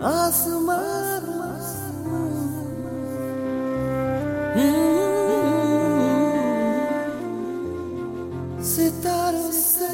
आसमान सितारों से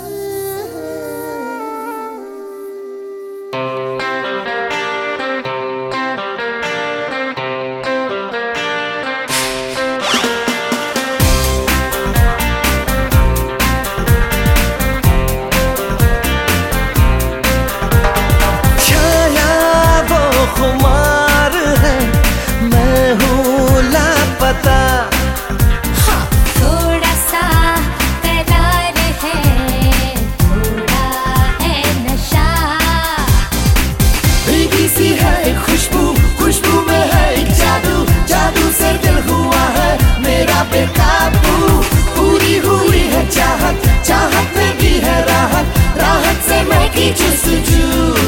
खुमार है, मैं हूँ लापता। हाँ, थोड़ा सा करार है, थोड़ा है नशा। भीगी सी है खुशबू, खुशबू में है एक जादू, जादू से दिल हुआ है मेरा बेकाबू। पूरी हुई है चाहत, चाहत में भी है राहत, राहत से मैं की जुस्तजू।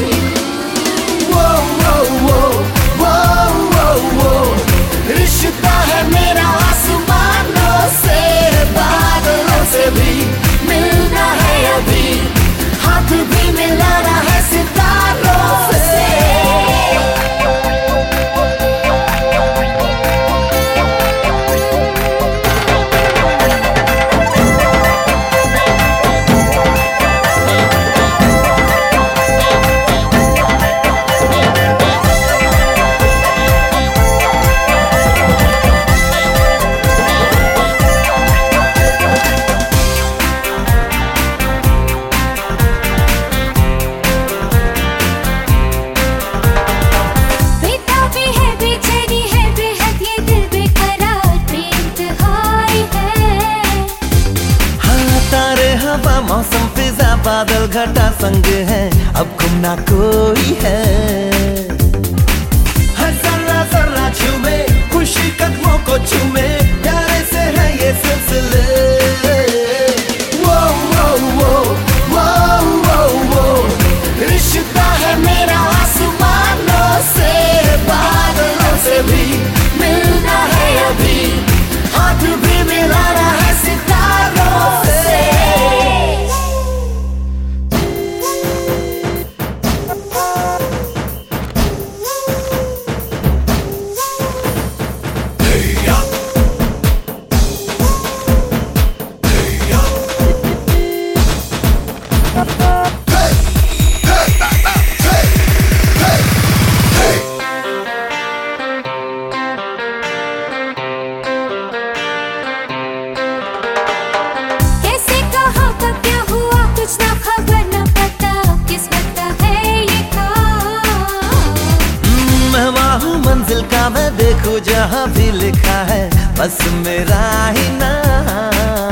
रिश्ता है मेरा आसमानों से, बादलों से भी मिलना है अभी, हाथ भी मिलाना है सितारों से। मौसम फिजा बादल घटा संग है, अब घूमना कोई है। हर जर्रा जर्रा झूमे, खुशी कदमों को चूमे, प्यारे से है ये सिलसिले। वो वो वो वो वो वो रिश्ता है मेरा आसमानों से, बादलों से भी मिलना है अभी, हाथ भी मिलाना है सितारों से। मंजिल का मैं देखूं जहाँ भी लिखा है बस मेरा ही नाम।